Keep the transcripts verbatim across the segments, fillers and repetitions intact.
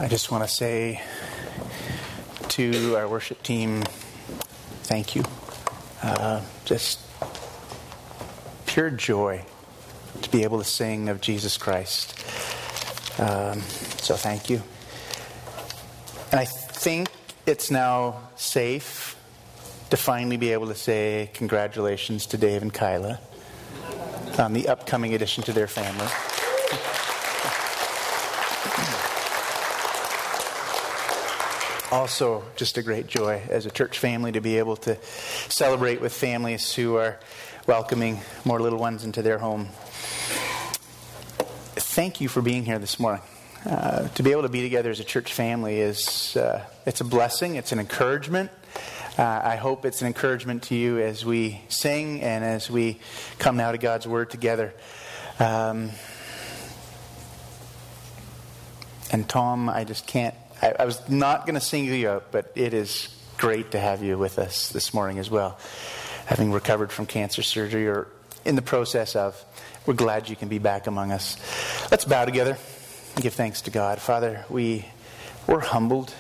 I just want to say to our worship team, thank you. Uh, just pure joy to be able to sing of Jesus Christ. Um, so thank you. And I think it's now safe to finally be able to say congratulations to Dave and Kyla on the upcoming addition to their family. Also, just a great joy as a church family to be able to celebrate with families who are welcoming more little ones into their home. Thank you for being here this morning. Uh, to be able to be together as a church family is uh, it's a blessing. It's an encouragement. Uh, I hope it's an encouragement to you as we sing and as we come now to God's Word together. Um, and Tom, I just can't. I, I was not going to sing you out, but it is great to have you with us this morning as well. Having recovered from cancer surgery or in the process of, we're glad you can be back among us. Let's bow together and give thanks to God. Father, we, we're humbled,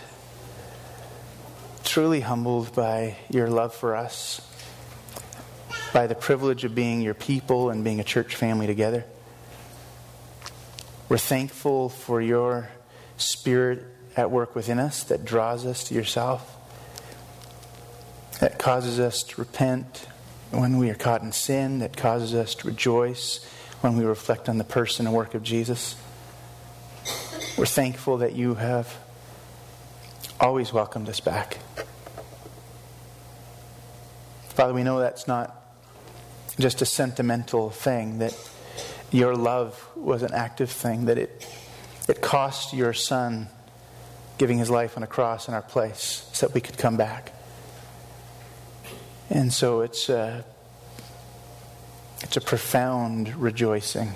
truly humbled by your love for us, by the privilege of being your people and being a church family together. We're thankful for your Spirit at work within us that draws us to yourself, that causes us to repent when we are caught in sin, that causes us to rejoice when we reflect on the person and work of Jesus. We're thankful that you have always welcomed us back. Father, we know that's not just a sentimental thing, that your love was an active thing, that it, it cost your Son giving his life on a cross in our place so that we could come back. And so it's a, it's a profound rejoicing.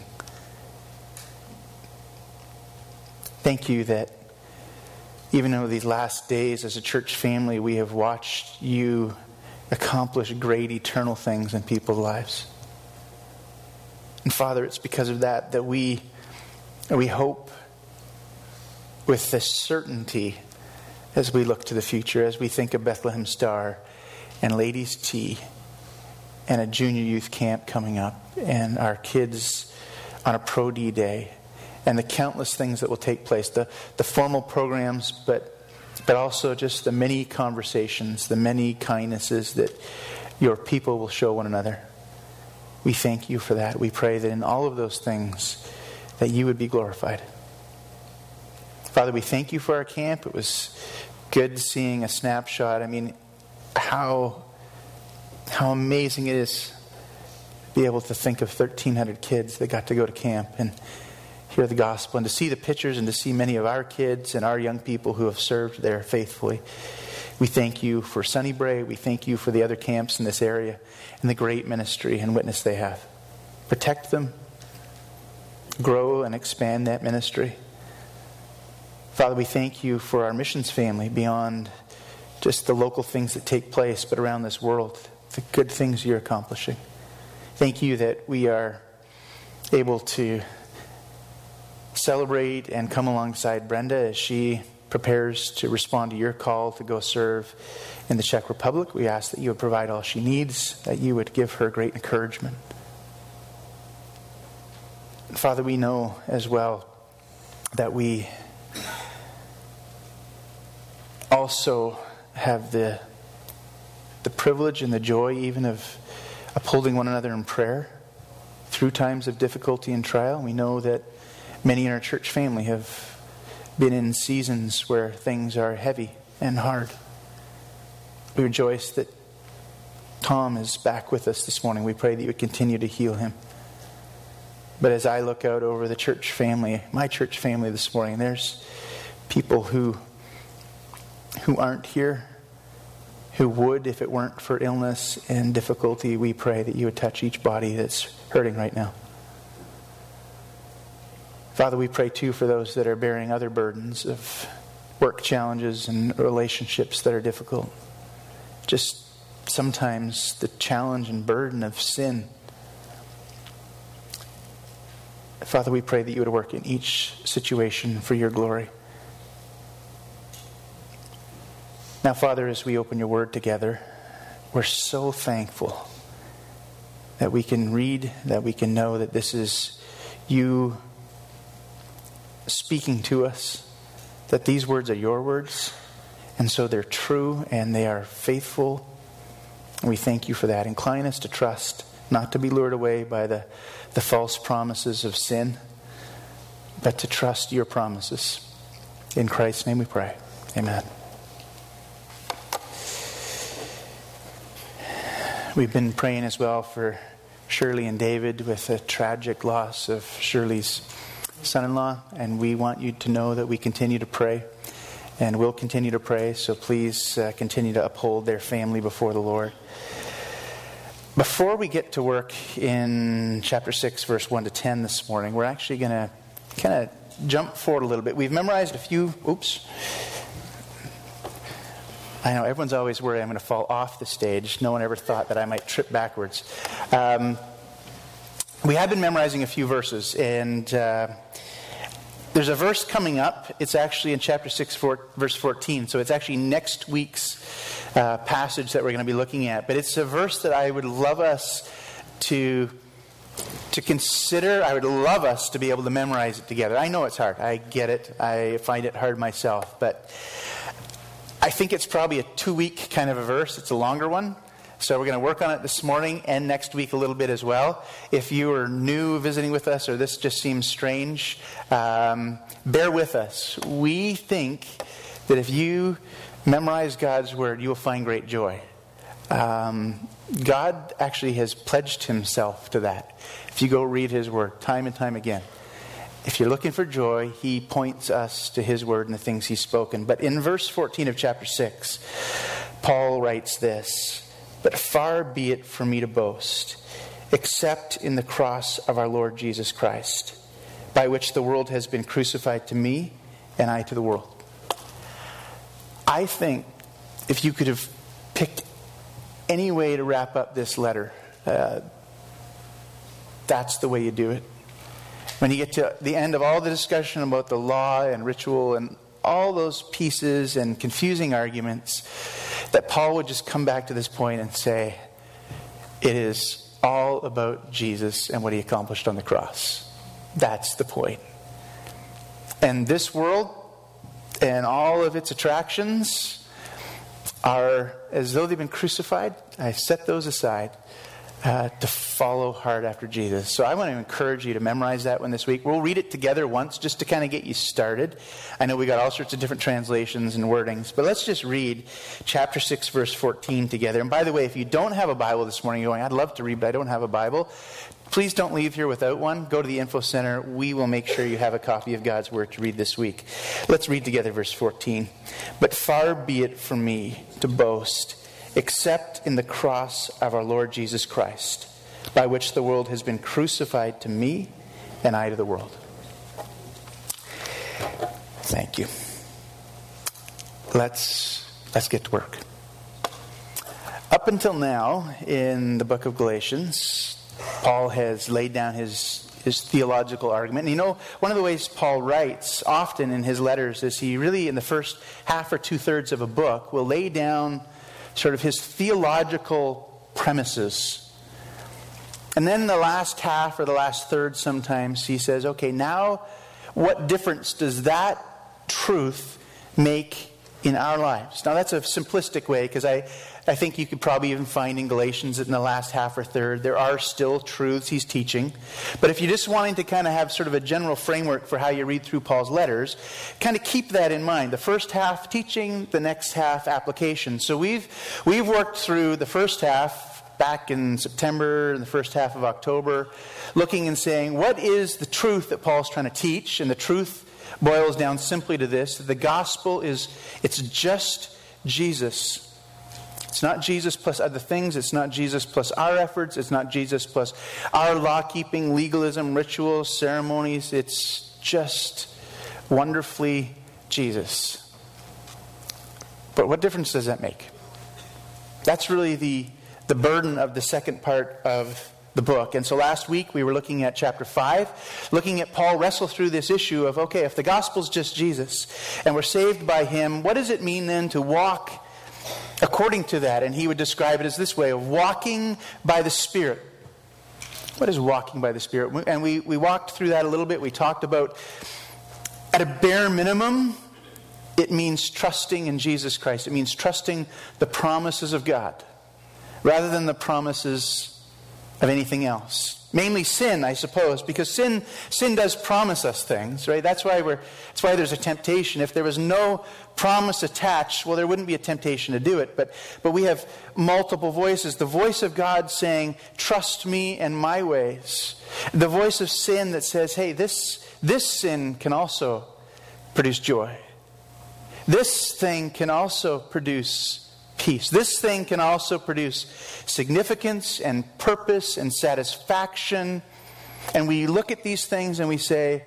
Thank you that even over these last days as a church family, we have watched you accomplish great eternal things in people's lives. And Father, it's because of that that we, we hope with this certainty as we look to the future, as we think of Bethlehem Star and Ladies' Tea and a junior youth camp coming up and our kids on a Pro D Day and the countless things that will take place, the, the formal programs, but, but also just the many conversations, the many kindnesses that your people will show one another. We thank you for that. We pray that in all of those things that you would be glorified. Father, we thank you for our camp. It was good seeing a snapshot. I mean, how how amazing it is to be able to think of thirteen hundred kids that got to go to camp and hear the gospel, and to see the pictures and to see many of our kids and our young people who have served there faithfully. We thank you for Sunnybray. We thank you for the other camps in this area and the great ministry and witness they have. Protect them. Grow and expand that ministry. Father, we thank you for our missions family beyond just the local things that take place, but around this world, the good things you're accomplishing. Thank you that we are able to celebrate and come alongside Brenda as she prepares to respond to your call to go serve in the Czech Republic. We ask that you would provide all she needs, that you would give her great encouragement. Father, we know as well that we also have the the privilege and the joy even of upholding one another in prayer through times of difficulty and trial. We know that many in our church family have been in seasons where things are heavy and hard. We rejoice that Tom is back with us this morning. We pray that you would continue to heal him. But as I look out over the church family, my church family this morning, there's people who who aren't here, who would if it weren't for illness and difficulty. We pray that you would touch each body that's hurting right now. Father, we pray too for those that are bearing other burdens of work challenges and relationships that are difficult. Just sometimes the challenge and burden of sin. Father, we pray that you would work in each situation for your glory. Now, Father, as we open your word together, we're so thankful that we can read, that we can know that this is you speaking to us, that these words are your words, and so they're true and they are faithful. And we thank you for that. Incline us to trust, not to be lured away by the, the false promises of sin, but to trust your promises. In Christ's name we pray. Amen. We've been praying as well for Shirley and David with the tragic loss of Shirley's son-in-law, and we want you to know that we continue to pray and will continue to pray, so please uh, continue to uphold their family before the Lord. Before we get to work in chapter six, verse one to ten this morning, we're actually going to kind of jump forward a little bit. We've memorized a few, oops, I know, everyone's always worried I'm going to fall off the stage. No one ever thought that I might trip backwards. Um, we have been memorizing a few verses, and uh, there's a verse coming up. It's actually in chapter six, four, verse fourteen, so it's actually next week's uh, passage that we're going to be looking at. But it's a verse that I would love us to, to consider. I would love us to be able to memorize it together. I know it's hard. I get it. I find it hard myself, but I think it's probably a two-week kind of a verse. It's a longer one. So we're going to work on it this morning and next week a little bit as well. If you are new visiting with us or this just seems strange, um, bear with us. We think that if you memorize God's word, you will find great joy. Um, God actually has pledged himself to that. If you go read his word time and time again. If you're looking for joy, he points us to his word and the things he's spoken. But in verse fourteen of chapter six, Paul writes this, "But far be it from me to boast, except in the cross of our Lord Jesus Christ, by which the world has been crucified to me, and I to the world." I think if you could have picked any way to wrap up this letter, uh, that's the way you do it. When you get to the end of all the discussion about the law and ritual and all those pieces and confusing arguments, that Paul would just come back to this point and say, it is all about Jesus and what he accomplished on the cross. That's the point. And this world and all of its attractions are as though they've been crucified. I set those aside. Uh, to follow hard after Jesus. So I want to encourage you to memorize that one this week. We'll read it together once just to kind of get you started. I know we got all sorts of different translations and wordings, but let's just read chapter six, verse fourteen together. And by the way, if you don't have a Bible this morning, you're going, I'd love to read, but I don't have a Bible. Please don't leave here without one. Go to the info center. We will make sure you have a copy of God's word to read this week. Let's read together verse fourteen. "But far be it from me to boast, except in the cross of our Lord Jesus Christ, by which the world has been crucified to me, and I to the world." Thank you. Let's, let's get to work. Up until now, in the book of Galatians, Paul has laid down his, his theological argument. And you know, one of the ways Paul writes often in his letters is he really, in the first half or two-thirds of a book, will lay down sort of his theological premises. And then the last half or the last third sometimes he says, okay, now what difference does that truth make in our lives? Now that's a simplistic way, because I, I think you could probably even find in Galatians that in the last half or third there are still truths he's teaching. But if you're just wanting to kind of have sort of a general framework for how you read through Paul's letters, kind of keep that in mind. The first half teaching, the next half application. So we've we've worked through the first half back in September and the first half of October, looking and saying, what is the truth that Paul's trying to teach? And the truth boils down simply to this, that the gospel is, it's just Jesus. It's not Jesus plus other things. It's not Jesus plus our efforts. It's not Jesus plus our law-keeping, legalism, rituals, ceremonies. It's just wonderfully Jesus. But what difference does that make? That's really the, the burden of the second part of the book. And so last week we were looking at chapter five, looking at Paul wrestle through this issue of, okay, if the gospel's just Jesus and we're saved by him, what does it mean then to walk according to that. And he would describe it as this way, of walking by the Spirit. What is walking by the Spirit? And we, we walked through that a little bit. We talked about, at a bare minimum, it means trusting in Jesus Christ. It means trusting the promises of God rather than the promises of anything else. Mainly sin, I suppose, because sin sin does promise us things, right? That's why we're that's why there's a temptation. If there was no promise attached, well, there wouldn't be a temptation to do it. But but we have multiple voices. The voice of God saying, "Trust me and my ways." The voice of sin that says, "Hey, this this sin can also produce joy. This thing can also produce peace. This thing can also produce significance and purpose and satisfaction." And we look at these things and we say,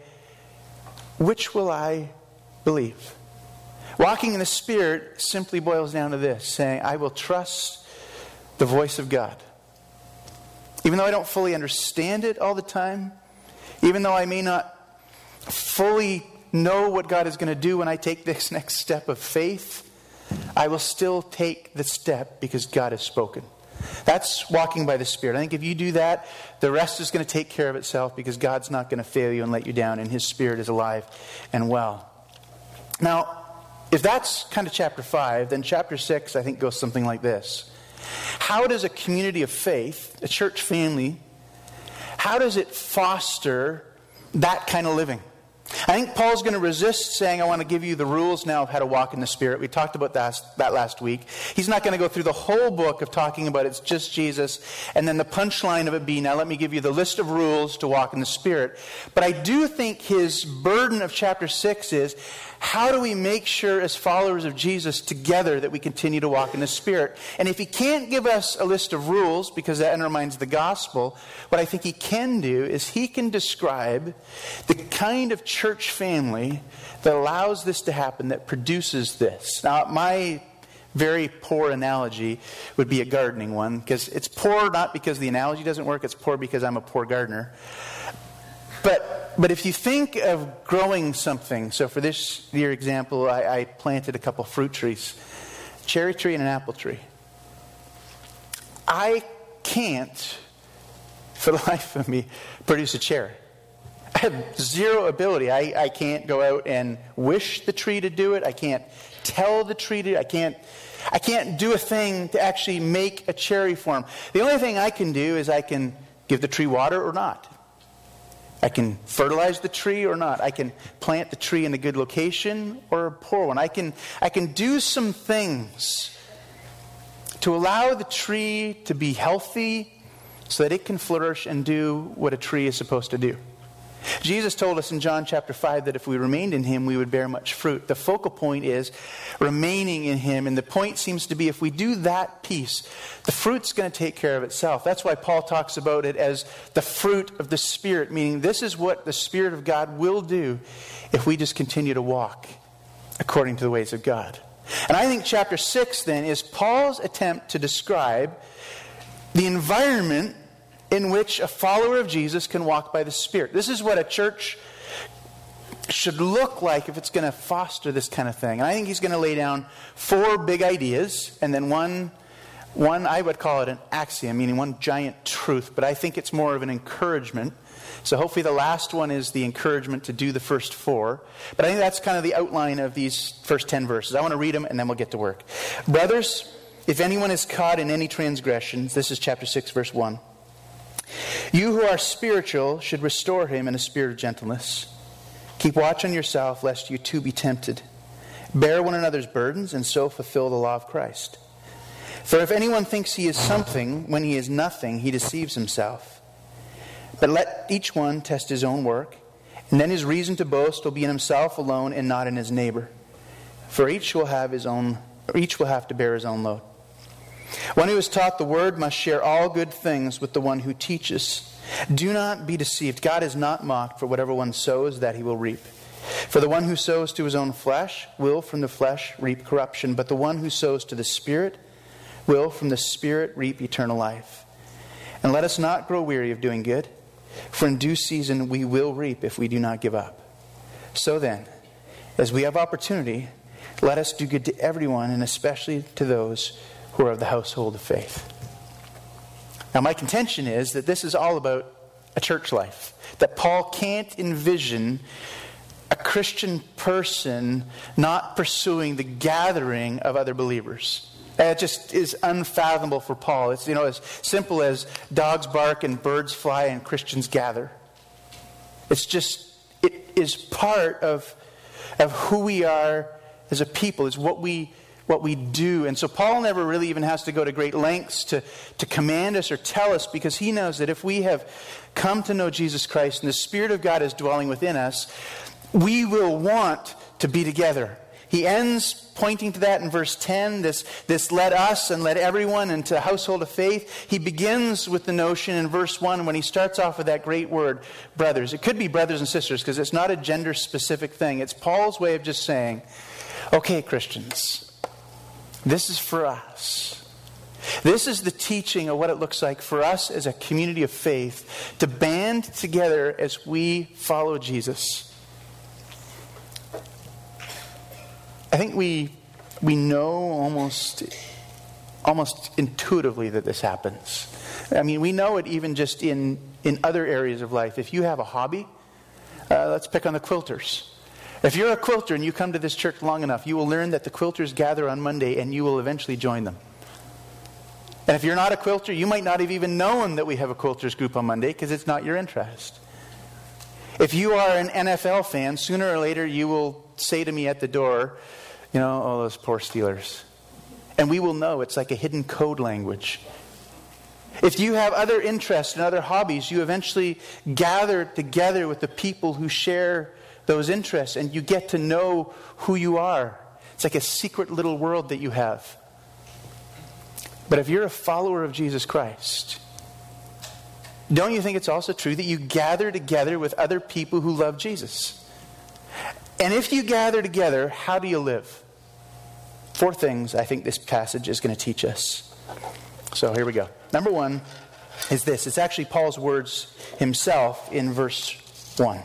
which will I believe? Walking in the Spirit simply boils down to this, saying, I will trust the voice of God. Even though I don't fully understand it all the time, even though I may not fully know what God is going to do when I take this next step of faith, I will still take the step because God has spoken. That's walking by the Spirit. I think if you do that, the rest is going to take care of itself because God's not going to fail you and let you down, and His Spirit is alive and well. Now, if that's kind of chapter five, then chapter six, I think, goes something like this. How does a community of faith, a church family, how does it foster that kind of living? I think Paul's going to resist saying, I want to give you the rules now of how to walk in the Spirit. We talked about that, that last week. He's not going to go through the whole book of talking about it's just Jesus, and then the punchline of it be, now let me give you the list of rules to walk in the Spirit. But I do think his burden of chapter six is, how do we make sure as followers of Jesus together that we continue to walk in the Spirit? And if he can't give us a list of rules, because that undermines the gospel, what I think he can do is he can describe the kind of church family that allows this to happen, that produces this. Now, my very poor analogy would be a gardening one, because it's poor not because the analogy doesn't work, it's poor because I'm a poor gardener. But but if you think of growing something, so for this year example, I, I planted a couple fruit trees, a cherry tree and an apple tree. I can't, for the life of me, produce a cherry. I have zero ability. I, I can't go out and wish the tree to do it. I can't tell the tree to. I can't. I can't do a thing to actually make a cherry form. The only thing I can do is I can give the tree water or not. I can fertilize the tree or not. I can plant the tree in a good location or a poor one. I can I can do some things to allow the tree to be healthy so that it can flourish and do what a tree is supposed to do. Jesus told us in John chapter five that if we remained in Him, we would bear much fruit. The focal point is remaining in Him. And the point seems to be if we do that piece, the fruit's going to take care of itself. That's why Paul talks about it as the fruit of the Spirit, meaning this is what the Spirit of God will do if we just continue to walk according to the ways of God. And I think chapter six then is Paul's attempt to describe the environment in which a follower of Jesus can walk by the Spirit. This is what a church should look like if it's going to foster this kind of thing. And I think he's going to lay down four big ideas, and then one, one I would call it an axiom, meaning one giant truth, but I think it's more of an encouragement. So hopefully the last one is the encouragement to do the first four. But I think that's kind of the outline of these first ten verses. I want to read them, and then we'll get to work. Brothers, if anyone is caught in any transgressions, this is chapter six, verse one. You who are spiritual should restore him in a spirit of gentleness. Keep watch on yourself, lest you too be tempted. Bear one another's burdens, and so fulfill the law of Christ. For if anyone thinks he is something when he is nothing, he deceives himself. But let each one test his own work, and then his reason to boast will be in himself alone and not in his neighbor. For each will have his own, or each will have to bear his own load. One who is taught the word must share all good things with the one who teaches. Do not be deceived. God is not mocked, for whatever one sows, that he will reap. For the one who sows to his own flesh will from the flesh reap corruption, but the one who sows to the Spirit will from the Spirit reap eternal life. And let us not grow weary of doing good, for in due season we will reap if we do not give up. So then, as we have opportunity, Let us do good to everyone, and especially to those who are of the household of faith. Now, my contention is that this is all about a church life. That Paul can't envision a Christian person not pursuing the gathering of other believers. It just is unfathomable for Paul. It's, you know, as simple as dogs bark and birds fly and Christians gather. It's just, it is part of, of who we are as a people. It's what we what we do. And so Paul never really even has to go to great lengths to, to command us or tell us, because he knows that if we have come to know Jesus Christ and the Spirit of God is dwelling within us, we will want to be together. He ends pointing to that in verse ten, this, this let us and let everyone into the household of faith. He begins with the notion in verse one when he starts off with that great word, brothers. It could be brothers and sisters because it's not a gender-specific thing. It's Paul's way of just saying, okay, Christians, this is for us. This is the teaching of what it looks like for us as a community of faith to band together as we follow Jesus. I think we we know almost almost intuitively that this happens. I mean, we know it even just in, in other areas of life. If you have a hobby, uh, let's pick on the quilters. If you're a quilter and you come to this church long enough, you will learn that the quilters gather on Monday and you will eventually join them. And if you're not a quilter, you might not have even known that we have a quilters group on Monday because it's not your interest. If you are an N F L fan, sooner or later you will say to me at the door, you know, oh, those poor Steelers. And we will know it's like a hidden code language. If you have other interests and other hobbies, you eventually gather together with the people who share those interests, and you get to know who you are. It's like a secret little world that you have. But if you're a follower of Jesus Christ, don't you think it's also true that you gather together with other people who love Jesus? And if you gather together, how do you live? Four things I think this passage is going to teach us. So here we go. Number one is this. It's actually Paul's words himself in verse one.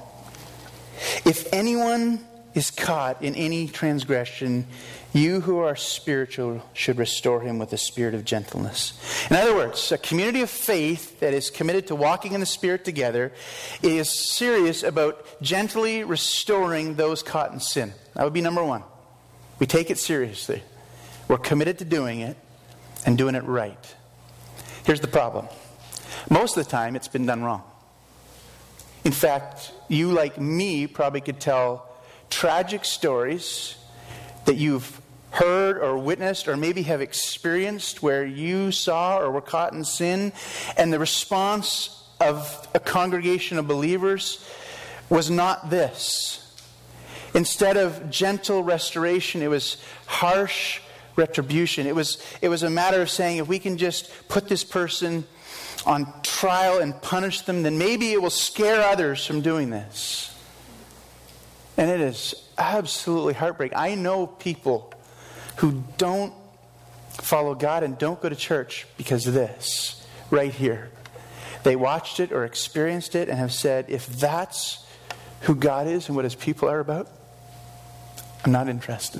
If anyone is caught in any transgression, you who are spiritual should restore him with a spirit of gentleness. In other words, a community of faith that is committed to walking in the Spirit together is serious about gently restoring those caught in sin. That would be number one. We take it seriously. We're committed to doing it and doing it right. Here's the problem. Most of the time, it's been done wrong. In fact, you, like me, probably could tell tragic stories that you've heard or witnessed or maybe have experienced where you saw or were caught in sin, and the response of a congregation of believers was not this. Instead of gentle restoration, it was harsh retribution. It was, it was a matter of saying, if we can just put this person on trial and punish them, then maybe it will scare others from doing this. And it is absolutely heartbreaking. I know people who don't follow God and don't go to church because of this, right here. They watched it or experienced it and have said, if that's who God is and what His people are about, I'm not interested.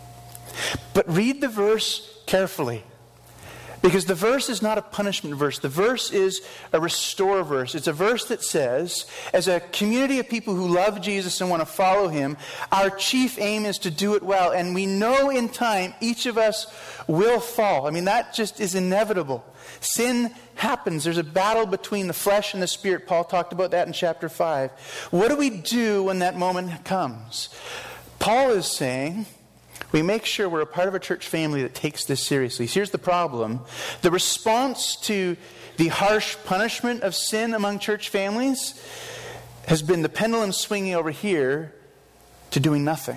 But read the verse carefully. Because the verse is not a punishment verse. The verse is a restore verse. It's a verse that says, as a community of people who love Jesus and want to follow Him, our chief aim is to do it well. And we know in time each of us will fall. I mean, that just is inevitable. Sin happens. There's a battle between the flesh and the Spirit. Paul talked about that in chapter five. What do we do when that moment comes? Paul is saying, we make sure we're a part of a church family that takes this seriously. Here's the problem. The response to the harsh punishment of sin among church families has been the pendulum swinging over here to doing nothing.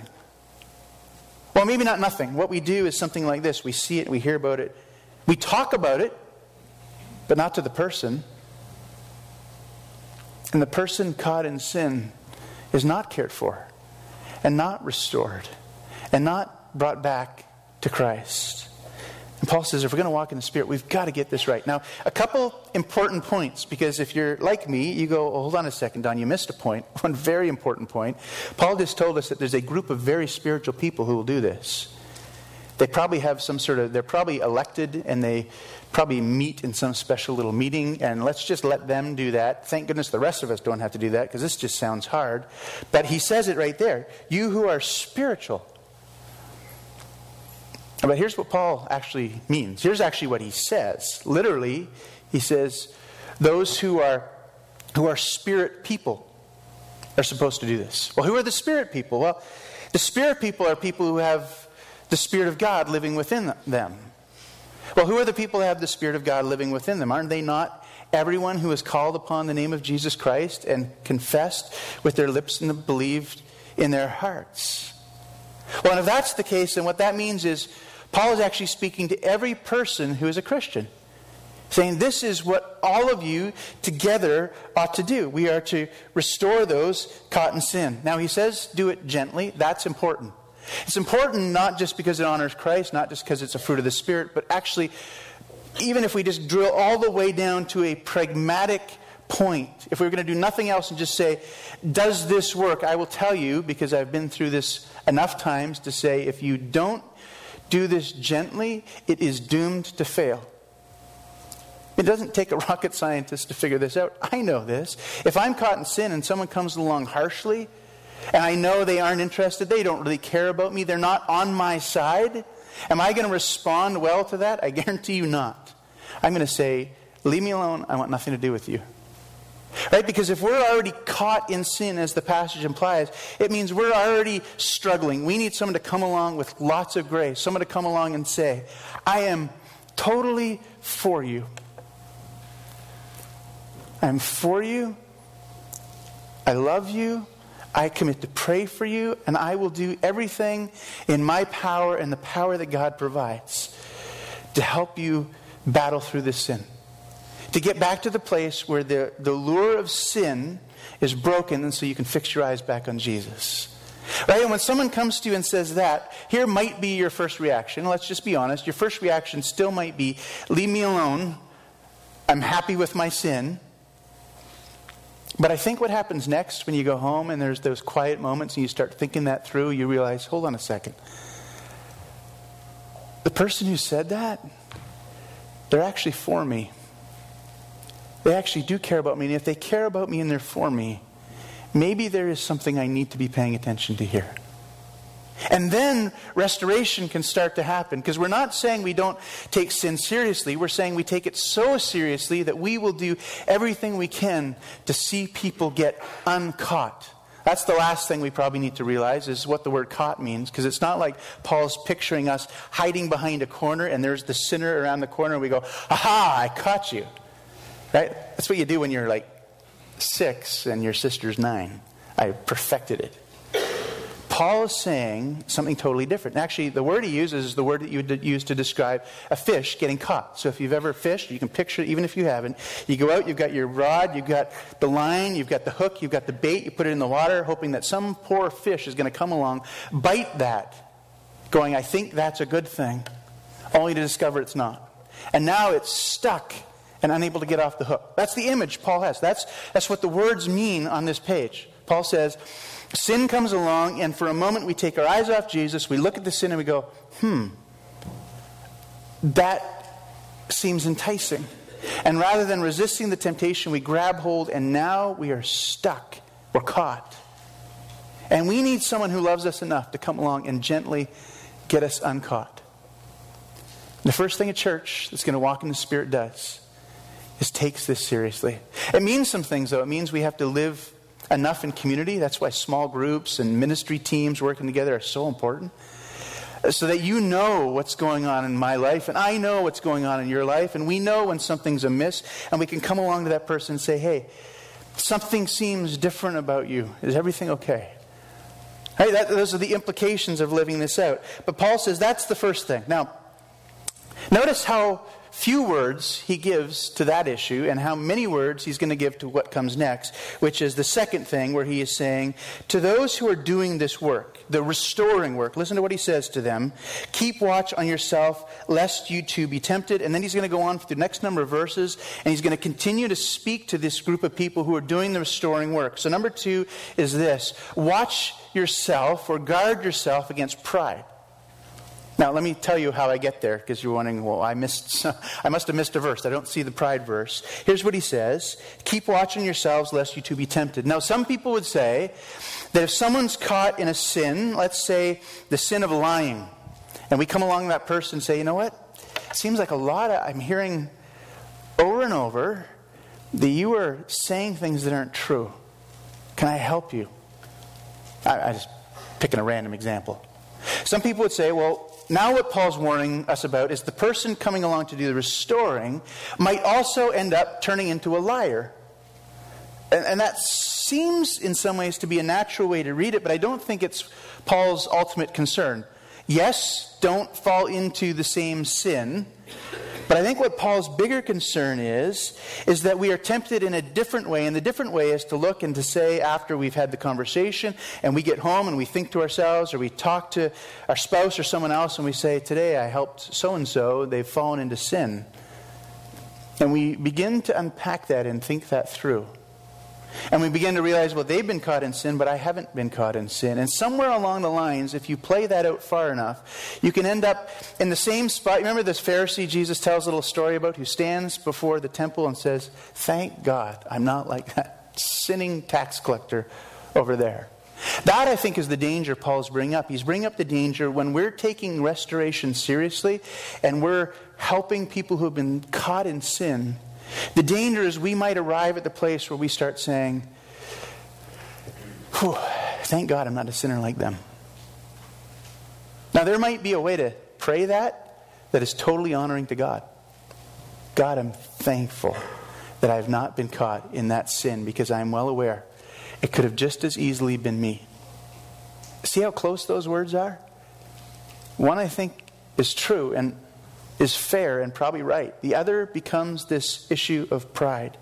Well, maybe not nothing. What we do is something like this. We see it, we hear about it. We talk about it, but not to the person. And the person caught in sin is not cared for and not restored and not brought back to Christ. And Paul says, if we're going to walk in the Spirit, we've got to get this right. Now, a couple important points, because if you're like me, you go, oh, hold on a second, Don, you missed a point. One very important point. Paul just told us that there's a group of very spiritual people who will do this. They probably have some sort of, they're probably elected, and they probably meet in some special little meeting, and let's just let them do that. Thank goodness the rest of us don't have to do that, because this just sounds hard. But he says it right there. You who are spiritual. But here's what Paul actually means. Here's actually what he says. Literally, he says, those who are who are spirit people are supposed to do this. Well, who are the spirit people? Well, the spirit people are people who have the Spirit of God living within them. Well, who are the people who have the Spirit of God living within them? Aren't they not everyone who has called upon the name of Jesus Christ and confessed with their lips and believed in their hearts? Well, and if that's the case, then what that means is Paul is actually speaking to every person who is a Christian, saying this is what all of you together ought to do. We are to restore those caught in sin. Now, he says do it gently. That's important. It's important not just because it honors Christ, not just because it's a fruit of the Spirit, but actually, even if we just drill all the way down to a pragmatic point, if we were going to do nothing else and just say, does this work? I will tell you, because I've been through this enough times, to say if you don't do this gently, it is doomed to fail. It doesn't take a rocket scientist to figure this out. I know this. If I'm caught in sin and someone comes along harshly, and I know they aren't interested, they don't really care about me, they're not on my side, am I going to respond well to that? I guarantee you not. I'm going to say, leave me alone, I want nothing to do with you. Right? Because if we're already caught in sin, as the passage implies, it means we're already struggling. We need someone to come along with lots of grace. Someone to come along and say, I am totally for you. I'm for you. I love you. I commit to pray for you. And I will do everything in my power and the power that God provides to help you battle through this sin. To get back to the place where the, the lure of sin is broken, and so you can fix your eyes back on Jesus. Right? And when someone comes to you and says that, here might be your first reaction. Let's just be honest. Your first reaction still might be, leave me alone. I'm happy with my sin. But I think what happens next when you go home and there's those quiet moments and you start thinking that through, you realize, hold on a second. The person who said that, they're actually for me. They actually do care about me. And if they care about me and they're for me, maybe there is something I need to be paying attention to here. And then restoration can start to happen. Because we're not saying we don't take sin seriously. We're saying we take it so seriously that we will do everything we can to see people get uncaught. That's the last thing we probably need to realize, is what the word caught means. Because it's not like Paul's picturing us hiding behind a corner and there's the sinner around the corner and we go, aha, I caught you. Right? That's what you do when you're like six and your sister's nine. I perfected it. Paul is saying something totally different. Actually, the word he uses is the word that you would use to describe a fish getting caught. So if you've ever fished, you can picture it, even if you haven't. You go out, you've got your rod, you've got the line, you've got the hook, you've got the bait, you put it in the water, hoping that some poor fish is going to come along, bite that, going, I think that's a good thing, only to discover it's not. And now it's stuck and unable to get off the hook. That's the image Paul has. That's, that's what the words mean on this page. Paul says, sin comes along, and for a moment we take our eyes off Jesus, we look at the sin and we go, hmm, that seems enticing. And rather than resisting the temptation, we grab hold, and now we are stuck. We're caught. And we need someone who loves us enough to come along and gently get us uncaught. The first thing a church that's going to walk in the Spirit does is takes this seriously. It means some things, though. It means we have to live enough in community. That's why small groups and ministry teams working together are so important. So that you know what's going on in my life, and I know what's going on in your life, and we know when something's amiss, and we can come along to that person and say, hey, something seems different about you. Is everything okay? Right? That, those are the implications of living this out. But Paul says that's the first thing. Now, notice how few words he gives to that issue and how many words he's going to give to what comes next, which is the second thing where he is saying, to those who are doing this work, the restoring work, listen to what he says to them, keep watch on yourself lest you too be tempted. And then he's going to go on for the next number of verses and he's going to continue to speak to this group of people who are doing the restoring work. So number two is this, watch yourself or guard yourself against pride. Now, let me tell you how I get there, because you're wondering, well, I missed, I must have missed a verse. I don't see the pride verse. Here's what he says. Keep watching yourselves lest you too be tempted. Now, some people would say that if someone's caught in a sin, let's say the sin of lying, and we come along to that person and say, you know what? It seems like a lot of, I'm hearing over and over that you are saying things that aren't true. Can I help you? I, I just picking a random example. Some people would say, well, now what Paul's warning us about is the person coming along to do the restoring might also end up turning into a liar. And, and that seems in some ways to be a natural way to read it, but I don't think it's Paul's ultimate concern. Yes, don't fall into the same sin. But I think what Paul's bigger concern is, is that we are tempted in a different way. And the different way is to look and to say after we've had the conversation and we get home and we think to ourselves or we talk to our spouse or someone else and we say, today I helped so-and-so, they've fallen into sin. And we begin to unpack that and think that through. And we begin to realize, well, they've been caught in sin, but I haven't been caught in sin. And somewhere along the lines, if you play that out far enough, you can end up in the same spot. Remember this Pharisee Jesus tells a little story about who stands before the temple and says, thank God I'm not like that sinning tax collector over there. That, I think, is the danger Paul's bringing up. He's bringing up the danger when we're taking restoration seriously and we're helping people who have been caught in sin. The danger is we might arrive at the place where we start saying, whew, thank God I'm not a sinner like them. Now there might be a way to pray that that is totally honoring to God. God, I'm thankful that I have not been caught in that sin because I am well aware it could have just as easily been me. See how close those words are? One I think is true and is fair and probably right. The other becomes this issue of pride.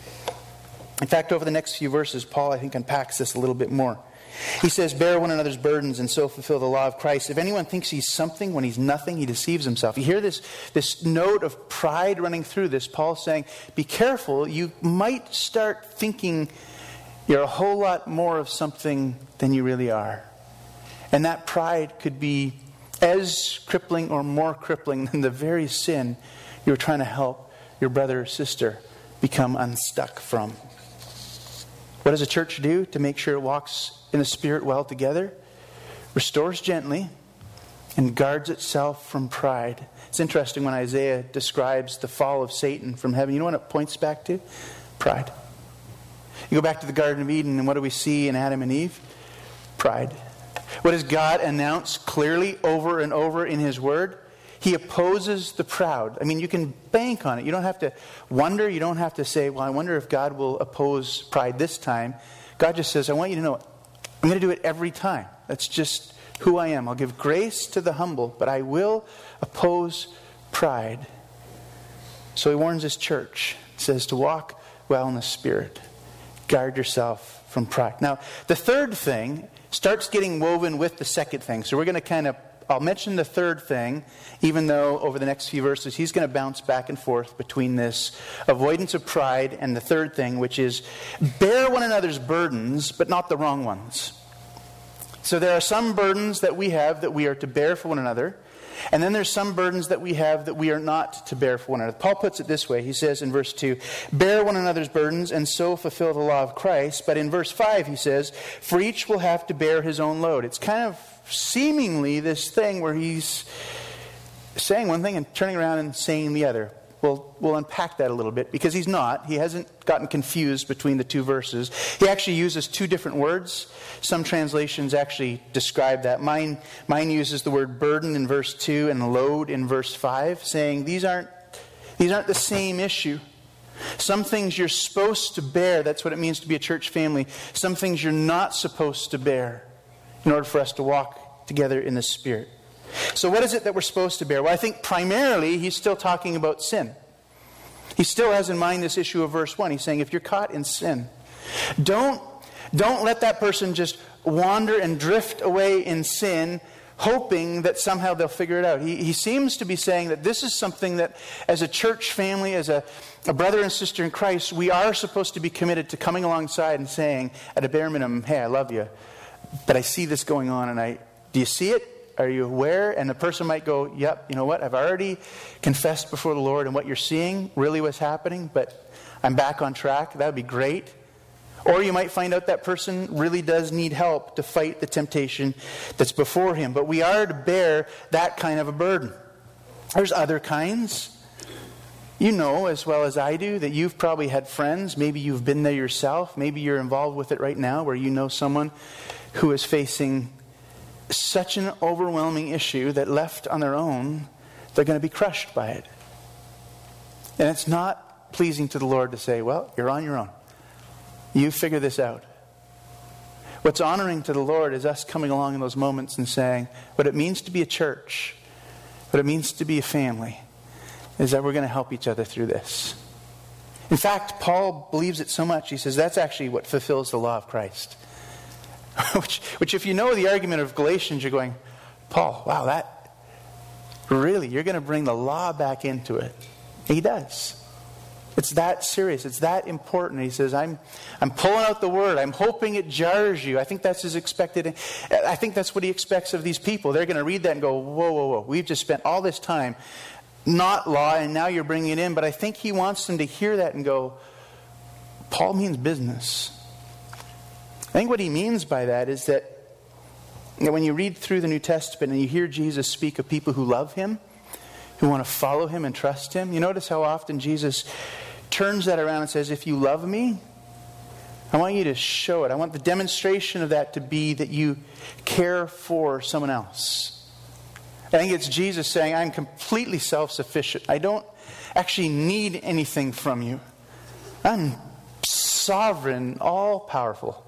In fact, over the next few verses, Paul, I think, unpacks this a little bit more. He says, bear one another's burdens and so fulfill the law of Christ. If anyone thinks he's something when he's nothing, he deceives himself. You hear this, this note of pride running through this. Paul's saying, be careful. You might start thinking you're a whole lot more of something than you really are. And that pride could be as crippling or more crippling than the very sin you're trying to help your brother or sister become unstuck from. What does a church do to make sure it walks in the Spirit well together? Restores gently and guards itself from pride. It's interesting when Isaiah describes the fall of Satan from heaven. You know what it points back to? Pride. You go back to the Garden of Eden and what do we see in Adam and Eve? Pride. What does God announce clearly over and over in His Word? He opposes the proud. I mean, you can bank on it. You don't have to wonder. You don't have to say, well, I wonder if God will oppose pride this time. God just says, I want you to know, I'm going to do it every time. That's just who I am. I'll give grace to the humble, but I will oppose pride. So He warns His church. He says to walk well in the Spirit. Guard yourself from pride. Now, the third thing starts getting woven with the second thing. So we're going to kind of, I'll mention the third thing, even though over the next few verses he's going to bounce back and forth between this avoidance of pride and the third thing, which is bear one another's burdens, but not the wrong ones. So there are some burdens that we have that we are to bear for one another. And then there's some burdens that we have that we are not to bear for one another. Paul puts it this way. He says in verse two, bear one another's burdens and so fulfill the law of Christ. But in verse five he says, for each will have to bear his own load. It's kind of seemingly this thing where he's saying one thing and turning around and saying the other. We'll, we'll unpack that a little bit because he's not. He hasn't gotten confused between the two verses. He actually uses two different words. Some translations actually describe that. Mine, mine uses the word burden in verse two and load in verse five, saying these aren't, these aren't the same issue. Some things you're supposed to bear. That's what it means to be a church family. Some things you're not supposed to bear in order for us to walk together in the Spirit. So what is it that we're supposed to bear? Well, I think primarily he's still talking about sin. He still has in mind this issue of verse one. He's saying, if you're caught in sin, don't, don't let that person just wander and drift away in sin, hoping that somehow they'll figure it out. He, he seems to be saying that this is something that as a church family, as a, a brother and sister in Christ, we are supposed to be committed to coming alongside and saying, at a bare minimum, hey, I love you, but I see this going on, and I, do you see it? Are you aware? And the person might go, yep, you know what? I've already confessed before the Lord, and what you're seeing really was happening, but I'm back on track. That would be great. Or you might find out that person really does need help to fight the temptation that's before him. But we are to bear that kind of a burden. There's other kinds. You know as well as I do that you've probably had friends. Maybe you've been there yourself. Maybe you're involved with it right now where you know someone who is facing such an overwhelming issue that left on their own, they're going to be crushed by it. And it's not pleasing to the Lord to say, well, you're on your own. You figure this out. What's honoring to the Lord is us coming along in those moments and saying, what it means to be a church, what it means to be a family, is that we're going to help each other through this. In fact, Paul believes it so much, he says that's actually what fulfills the law of Christ. which, which if you know the argument of Galatians, you're going, Paul, wow, that, really, you're going to bring the law back into it. He does. It's that serious. It's that important. He says, I'm I'm pulling out the word. I'm hoping it jars you. I think that's his expected. I think that's what he expects of these people. They're going to read that and go, whoa, whoa, whoa. We've just spent all this time not law, and now you're bringing it in. But I think he wants them to hear that and go, Paul means business. I think what he means by that is that, you know, when you read through the New Testament and you hear Jesus speak of people who love him, who want to follow him and trust him, you notice how often Jesus turns that around and says, if you love me, I want you to show it. I want the demonstration of that to be that you care for someone else. I think it's Jesus saying, I'm completely self-sufficient. I don't actually need anything from you. I'm sovereign, all-powerful.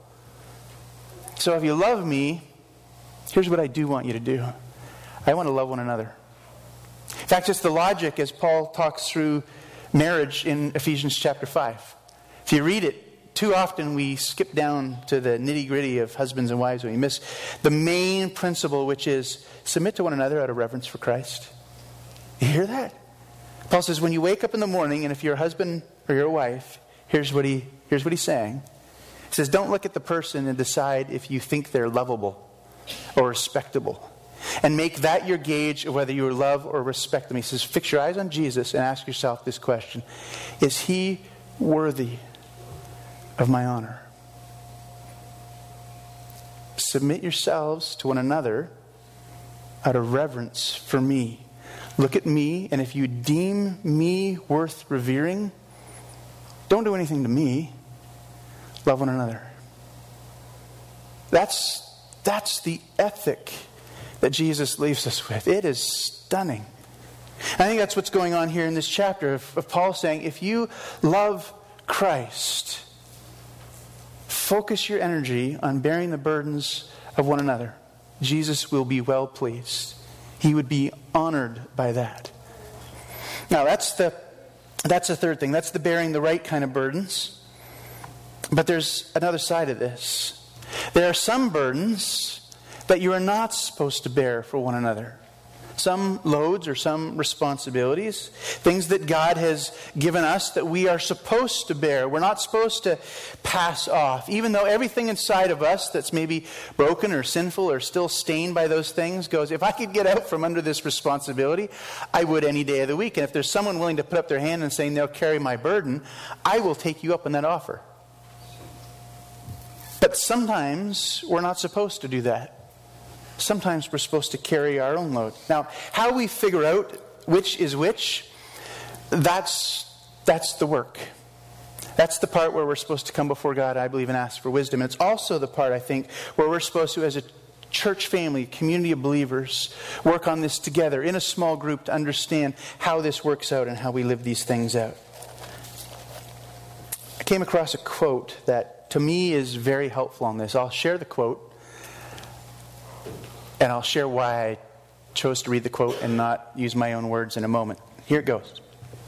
So if you love me, here's what I do want you to do. I want to love one another. In fact, it's the logic as Paul talks through marriage in Ephesians chapter five. If you read it, too often we skip down to the nitty-gritty of husbands and wives and we miss the main principle, which is submit to one another out of reverence for Christ. You hear that? Paul says when you wake up in the morning, and if you're a husband or you're a wife, here's what he here's what he's saying. He says, don't look at the person and decide if you think they're lovable or respectable. And make that your gauge of whether you love or respect them. He says, fix your eyes on Jesus and ask yourself this question. Is he worthy of my honor? Submit yourselves to one another out of reverence for me. Look at me, and if you deem me worth revering, don't do anything to me. Love one another. That's, that's the ethic that Jesus leaves us with. It is stunning. I think that's what's going on here in this chapter of, of Paul saying, if you love Christ, focus your energy on bearing the burdens of one another. Jesus will be well pleased. He would be honored by that. Now that's the that's the third thing. That's the bearing the right kind of burdens. But there's another side of this. There are some burdens that you are not supposed to bear for one another. Some loads or some responsibilities, things that God has given us that we are supposed to bear. We're not supposed to pass off. Even though everything inside of us that's maybe broken or sinful or still stained by those things goes, if I could get out from under this responsibility, I would any day of the week. And if there's someone willing to put up their hand and saying they'll carry my burden, I will take you up on that offer. But sometimes we're not supposed to do that. Sometimes we're supposed to carry our own load. Now, how we figure out which is which, that's, that's the work. That's the part where we're supposed to come before God, I believe, and ask for wisdom. And it's also the part, I think, where we're supposed to, as a church family, community of believers, work on this together in a small group to understand how this works out and how we live these things out. I came across a quote that, to me, is very helpful on this. I'll share the quote. And I'll share why I chose to read the quote and not use my own words in a moment. Here it goes.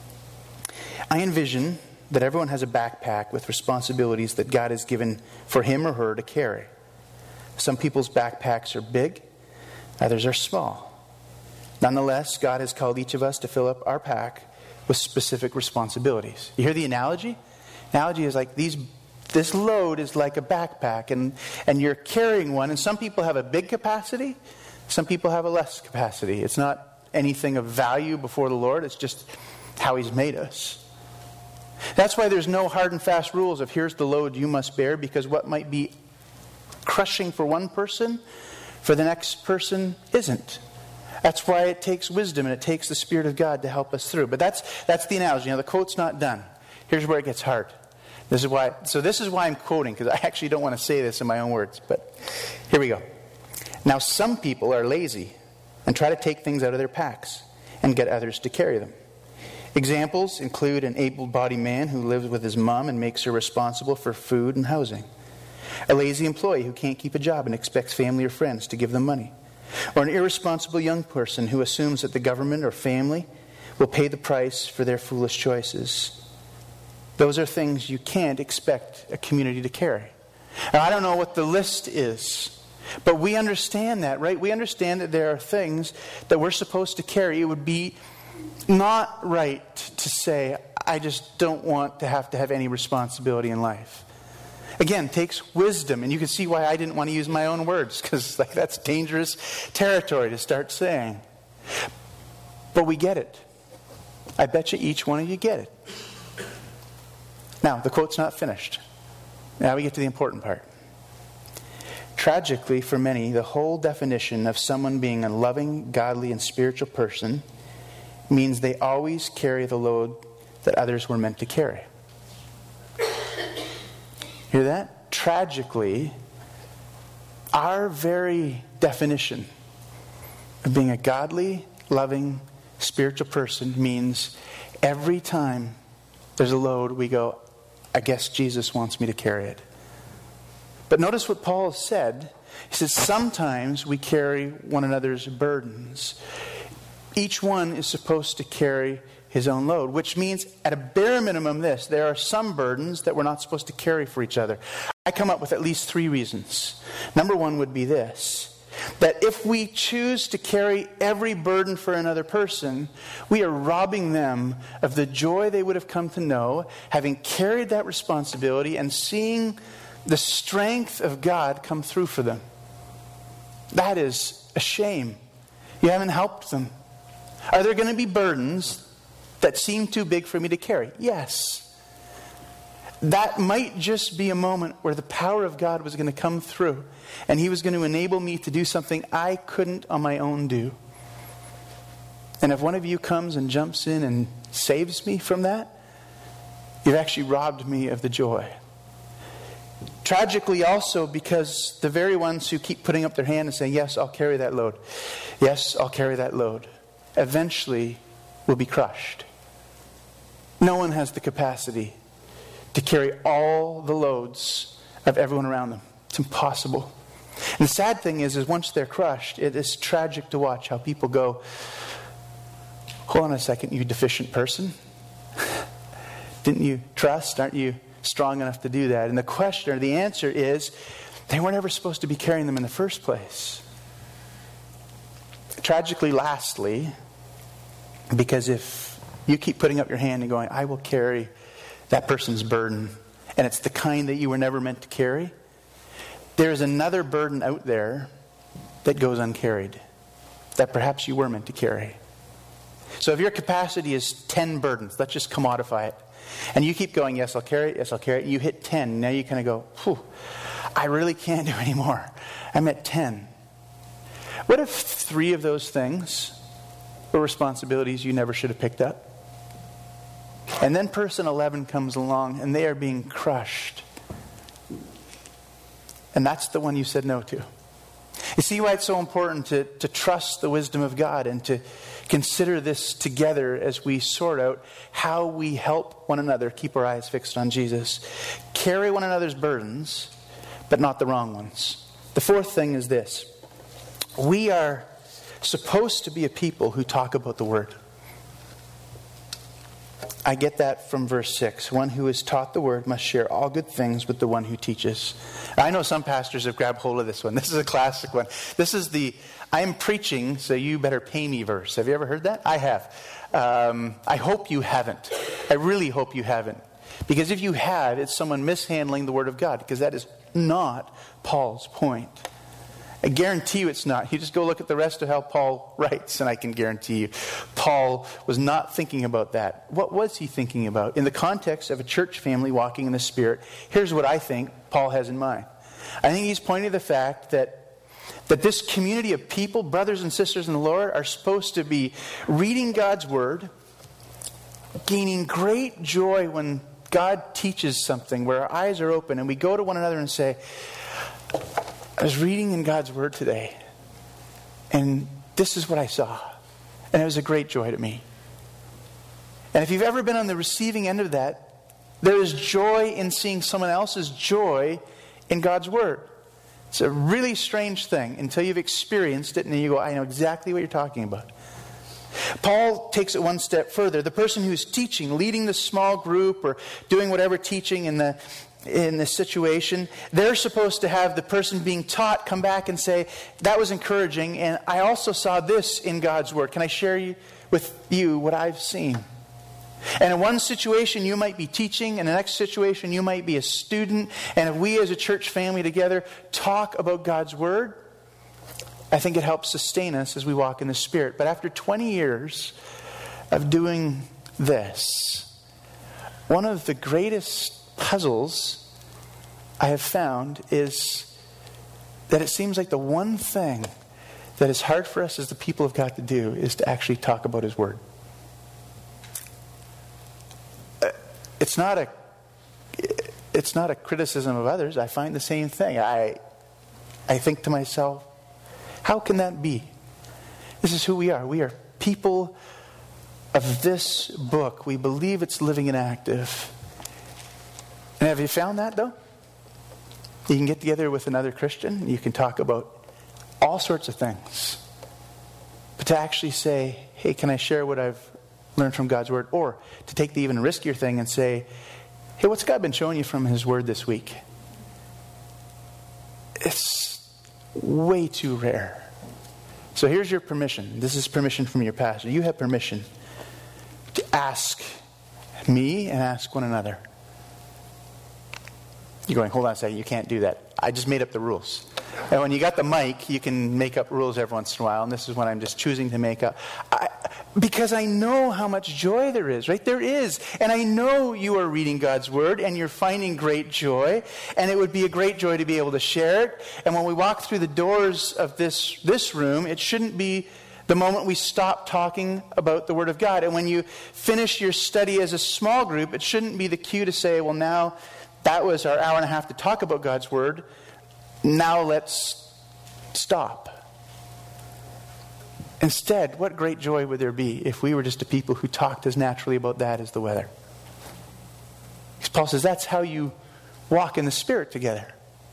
I envision that everyone has a backpack with responsibilities that God has given for him or her to carry. Some people's backpacks are big, others are small. Nonetheless, God has called each of us to fill up our pack with specific responsibilities. You hear the analogy? Analogy is like these. This load is like a backpack, and, and you're carrying one. And some people have a big capacity, some people have a less capacity. It's not anything of value before the Lord. It's just how He's made us. That's why there's no hard and fast rules of here's the load you must bear, because what might be crushing for one person, for the next person isn't. That's why it takes wisdom and it takes the Spirit of God to help us through. But that's that's the analogy. Now the quote's not done. Here's where it gets hard. This is why. So this is why I'm quoting, because I actually don't want to say this in my own words. But here we go. Now some people are lazy and try to take things out of their packs and get others to carry them. Examples include an able-bodied man who lives with his mom and makes her responsible for food and housing. A lazy employee who can't keep a job and expects family or friends to give them money. Or an irresponsible young person who assumes that the government or family will pay the price for their foolish choices. Those are things you can't expect a community to carry. Now, I don't know what the list is, but we understand that, right? We understand that there are things that we're supposed to carry. It would be not right to say, I just don't want to have to have any responsibility in life. Again, it takes wisdom, and you can see why I didn't want to use my own words, because like that's dangerous territory to start saying. But we get it. I bet you each one of you get it. Now, the quote's not finished. Now we get to the important part. Tragically, for many, the whole definition of someone being a loving, godly, and spiritual person means they always carry the load that others were meant to carry. Hear that? Tragically, our very definition of being a godly, loving, spiritual person means every time there's a load, we go, I guess Jesus wants me to carry it. But notice what Paul said. He says, sometimes we carry one another's burdens. Each one is supposed to carry his own load, which means at a bare minimum this, there are some burdens that we're not supposed to carry for each other. I come up with at least three reasons. Number one would be this, that if we choose to carry every burden for another person, we are robbing them of the joy they would have come to know, having carried that responsibility and seeing the strength of God come through for them. That is a shame. You haven't helped them. Are there going to be burdens that seem too big for me to carry? Yes. That might just be a moment where the power of God was going to come through and He was going to enable me to do something I couldn't on my own do. And if one of you comes and jumps in and saves me from that, you've actually robbed me of the joy. Tragically also, because the very ones who keep putting up their hand and saying, yes, I'll carry that load. Yes, I'll carry that load. Eventually will be crushed. No one has the capacity to carry all the loads of everyone around them. It's impossible. And the sad thing is, is once they're crushed, it is tragic to watch how people go, hold on a second, you deficient person. Didn't you trust? Aren't you strong enough to do that? And the question or the answer is, they weren't ever supposed to be carrying them in the first place. Tragically, lastly, because if you keep putting up your hand and going, I will carry that person's burden, and it's the kind that you were never meant to carry, there's another burden out there that goes uncarried, that perhaps you were meant to carry. So if your capacity is ten burdens, let's just commodify it, and you keep going, yes, I'll carry it, yes, I'll carry it, you hit ten, now you kind of go, whew, I really can't do anymore. I'm at ten. What if three of those things were responsibilities you never should have picked up? And then person eleven comes along and they are being crushed. And that's the one you said no to. You see why it's so important to, to trust the wisdom of God and to consider this together as we sort out how we help one another keep our eyes fixed on Jesus. Carry one another's burdens, but not the wrong ones. The fourth thing is this. We are supposed to be a people who talk about the Word. I get that from verse six. One who is taught the Word must share all good things with the one who teaches. I know some pastors have grabbed hold of this one. This is a classic one. This is the, I'm preaching, so you better pay me verse. Have you ever heard that? I have. Um, I hope you haven't. I really hope you haven't. Because if you have, it's someone mishandling the Word of God. Because that is not Paul's point. I guarantee you it's not. You just go look at the rest of how Paul writes, and I can guarantee you Paul was not thinking about that. What was he thinking about? In the context of a church family walking in the Spirit, here's what I think Paul has in mind. I think he's pointing to the fact that, that this community of people, brothers and sisters in the Lord, are supposed to be reading God's Word, gaining great joy when God teaches something, where our eyes are open, and we go to one another and say, I was reading in God's Word today, and this is what I saw. And it was a great joy to me. And if you've ever been on the receiving end of that, there is joy in seeing someone else's joy in God's Word. It's a really strange thing until you've experienced it, and then you go, I know exactly what you're talking about. Paul takes it one step further. The person who's teaching, leading the small group, or doing whatever teaching in the in this situation, they're supposed to have the person being taught come back and say, that was encouraging, and I also saw this in God's Word. Can I share you, with you what I've seen? And in one situation you might be teaching, in the next situation you might be a student, and if we as a church family together talk about God's Word, I think it helps sustain us as we walk in the Spirit. But after twenty years of doing this, one of the greatest puzzles I have found is that it seems like the one thing that is hard for us as the people of God to do is to actually talk about His Word. It's not a it's not a criticism of others. I find the same thing. I I think to myself, how can that be? This is who we are. We are people of this book. We believe it's living and active. And have you found that, though? You can get together with another Christian. You can talk about all sorts of things. But to actually say, hey, can I share what I've learned from God's Word? Or to take the even riskier thing and say, hey, what's God been showing you from His Word this week? It's way too rare. So here's your permission. This is permission from your pastor. You have permission to ask me and ask one another. You're going, hold on a second, you can't do that. I just made up the rules. And when you got the mic, you can make up rules every once in a while, and this is what I'm just choosing to make up. I, because I know how much joy there is, right? There is. And I know you are reading God's Word, and you're finding great joy, and it would be a great joy to be able to share it. And when we walk through the doors of this, this room, it shouldn't be the moment we stop talking about the Word of God. And when you finish your study as a small group, it shouldn't be the cue to say, well, now that was our hour and a half to talk about God's Word. Now let's stop. Instead, what great joy would there be if we were just a people who talked as naturally about that as the weather? Because Paul says that's how you walk in the Spirit together.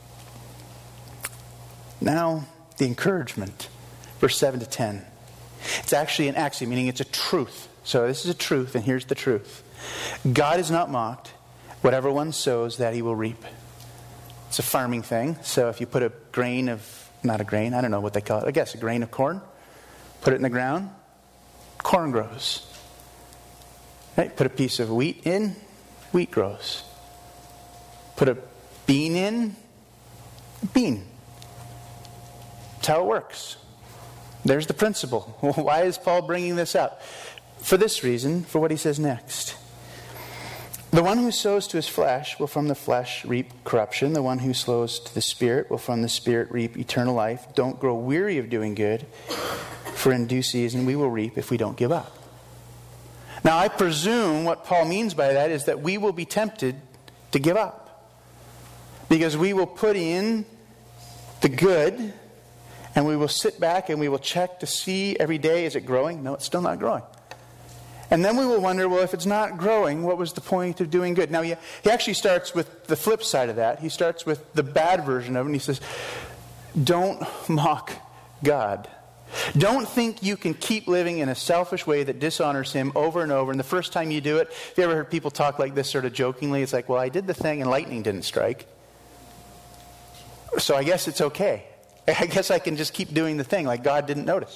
Now, the encouragement. Verse seven to ten. It's actually an axiom, meaning it's a truth. So this is a truth, and here's the truth. God is not mocked. Whatever one sows, that he will reap. It's a farming thing. So if you put a grain of, not a grain, I don't know what they call it, I guess a grain of corn, put it in the ground, corn grows. Right? Put a piece of wheat in, wheat grows. Put a bean in, bean. That's how it works. There's the principle. Why is Paul bringing this up? For this reason, for what he says next. The one who sows to his flesh will from the flesh reap corruption. The one who sows to the Spirit will from the Spirit reap eternal life. Don't grow weary of doing good, for in due season we will reap if we don't give up. Now I presume what Paul means by that is that we will be tempted to give up. Because we will put in the good, and we will sit back and we will check to see every day, is it growing? No, it's still not growing. And then we will wonder, well, if it's not growing, what was the point of doing good? Now, he, he actually starts with the flip side of that. He starts with the bad version of it, and he says, don't mock God. Don't think you can keep living in a selfish way that dishonors him over and over. And the first time you do it, have you ever heard people talk like this sort of jokingly? It's like, well, I did the thing and lightning didn't strike, so I guess it's okay. I guess I can just keep doing the thing like God didn't notice.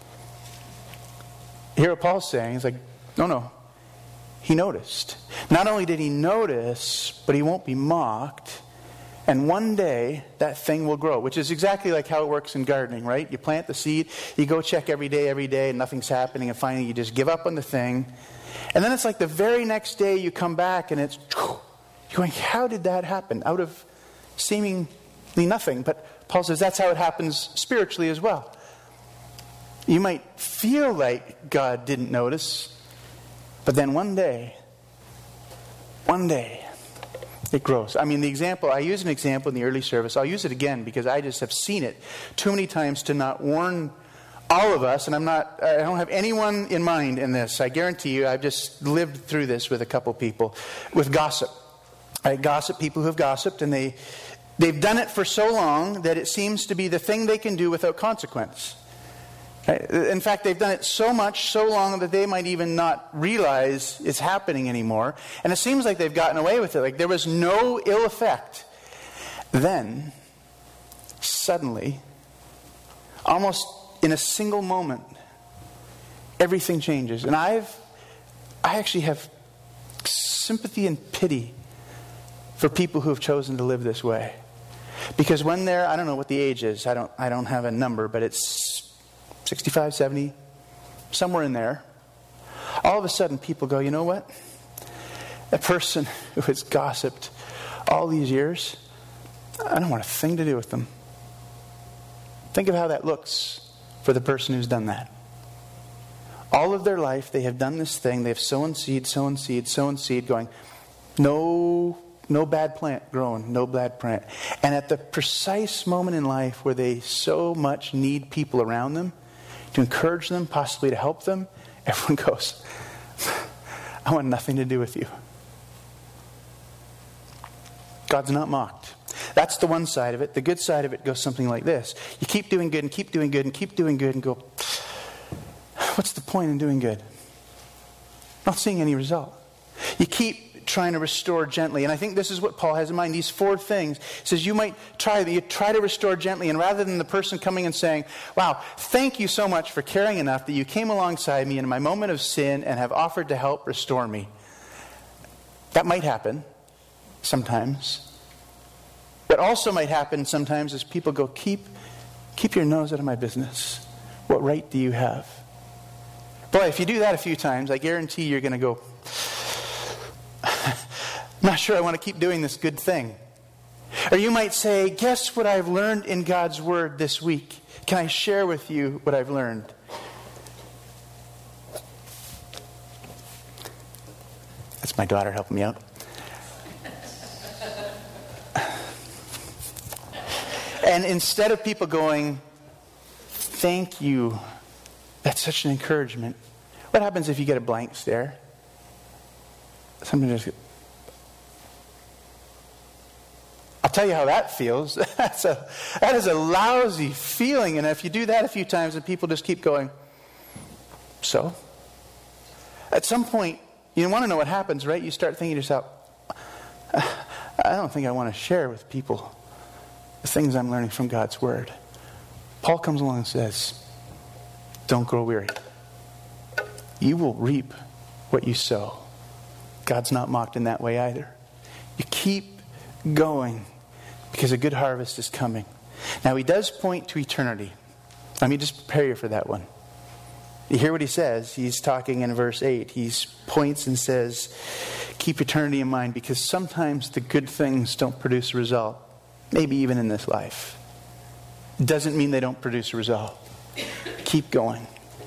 Hear what Paul's saying. He's like, no, no. He noticed. Not only did he notice, but he won't be mocked. And one day, that thing will grow, which is exactly like how it works in gardening, right? You plant the seed, you go check every day, every day, and nothing's happening, and finally you just give up on the thing. And then it's like the very next day you come back, and it's, you're going, how did that happen? Out of seemingly nothing. But Paul says that's how it happens spiritually as well. You might feel like God didn't notice, but then one day, one day, it grows. I mean, the example, I use an example in the early service. I'll use it again because I just have seen it too many times to not warn all of us. And I'm not, I don't have anyone in mind in this. I guarantee you, I've just lived through this with a couple people. With gossip. I gossip, people who have gossiped, and they, they've done it for so long that it seems to be the thing they can do without consequence. In fact, they've done it so much, so long that they might even not realize it's happening anymore. And it seems like they've gotten away with it. Like there was no ill effect. Then, suddenly, almost in a single moment, everything changes. And I've, I actually have sympathy and pity for people who have chosen to live this way. Because when they're, I don't know what the age is. I don't, I don't have a number, but it's sixty-five, seventy, somewhere in there. All of a sudden people go, you know what? A person who has gossiped all these years, I don't want a thing to do with them. Think of how that looks for the person who's done that. All of their life they have done this thing. They've sown seed, sown seed, sown seed, going, no, no bad plant growing, no bad plant. And at the precise moment in life where they so much need people around them, to encourage them, possibly to help them, everyone goes, I want nothing to do with you. God's not mocked. That's the one side of it. The good side of it goes something like this. You keep doing good and keep doing good and keep doing good and go, what's the point in doing good? Not seeing any result. You keep trying to restore gently. And I think this is what Paul has in mind. These four things. He says you might try, you try to restore gently, and rather than the person coming and saying, wow, thank you so much for caring enough that you came alongside me in my moment of sin and have offered to help restore me. That might happen sometimes. What also might happen sometimes is people go, keep, keep your nose out of my business. What right do you have? Boy, if you do that a few times, I guarantee you're going to go, I'm not sure I want to keep doing this good thing. Or you might say, guess what I've learned in God's Word this week? Can I share with you what I've learned? That's my daughter helping me out. And instead of people going, thank you, that's such an encouragement. What happens if you get a blank stare? Somebody just, I'll tell you how that feels. That's a, that is a lousy feeling. And if you do that a few times and people just keep going, so? At some point, you want to know what happens, right? You start thinking to yourself, I don't think I want to share with people the things I'm learning from God's Word. Paul comes along and says, don't grow weary. You will reap what you sow. God's not mocked in that way either. You keep going because a good harvest is coming. Now he does point to eternity. Let me just prepare you for that one. You hear what he says? He's talking in verse eight. He points and says, keep eternity in mind, because sometimes the good things don't produce a result. Maybe even in this life. It doesn't mean they don't produce a result. Keep going.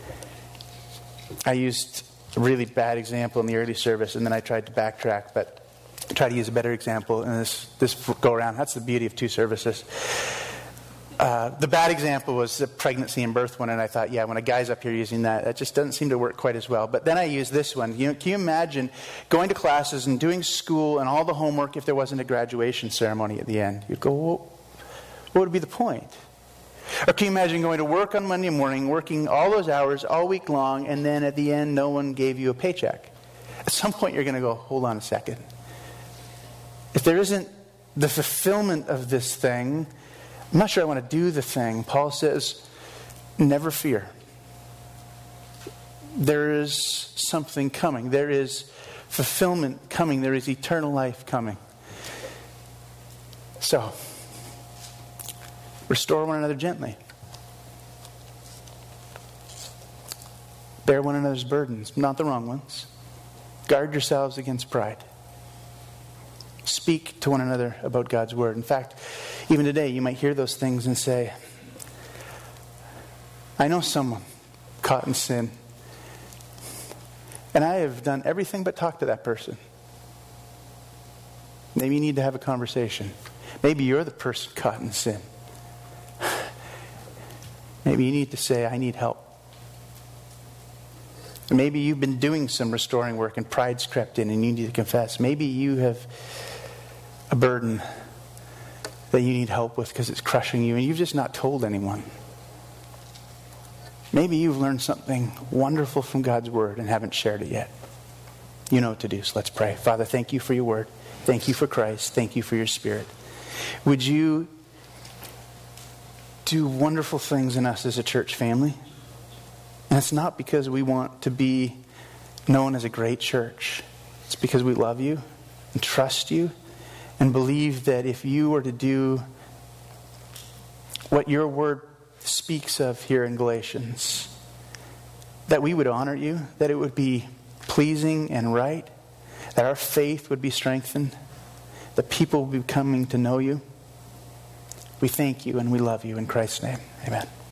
I used a really bad example in the early service, and then I tried to backtrack, but I tried to use a better example in this, this go around. That's the beauty of two services. Uh, the bad example was the pregnancy and birth one, and I thought, yeah, when a guy's up here using that, that just doesn't seem to work quite as well. But then I used this one. You know, can you imagine going to classes and doing school and all the homework if there wasn't a graduation ceremony at the end? You'd go, well, what would be the point? Or can you imagine going to work on Monday morning, working all those hours all week long, and then at the end no one gave you a paycheck? At some point you're going to go, hold on a second. If there isn't the fulfillment of this thing, I'm not sure I want to do the thing. Paul says, never fear. There is something coming. There is fulfillment coming. There is eternal life coming. So, restore one another gently. Bear one another's burdens, not the wrong ones. Guard yourselves against pride. Speak to one another about God's word. In fact, even today you might hear those things and say, I know someone caught in sin, and I have done everything but talk to that person. Maybe you need to have a conversation. Maybe you're the person caught in sin. Maybe you need to say, I need help. Maybe you've been doing some restoring work and pride's crept in and you need to confess. Maybe you have a burden that you need help with because it's crushing you and you've just not told anyone. Maybe you've learned something wonderful from God's word and haven't shared it yet. You know what to do, so let's pray. Father, thank you for your word. Thank you for Christ. Thank you for your Spirit. Would you do wonderful things in us as a church family? And it's not because we want to be known as a great church. It's because we love you and trust you and believe that if you were to do what your word speaks of here in Galatians, that we would honor you, that it would be pleasing and right, that our faith would be strengthened, that people would be coming to know you. We thank you and we love you in Christ's name. Amen.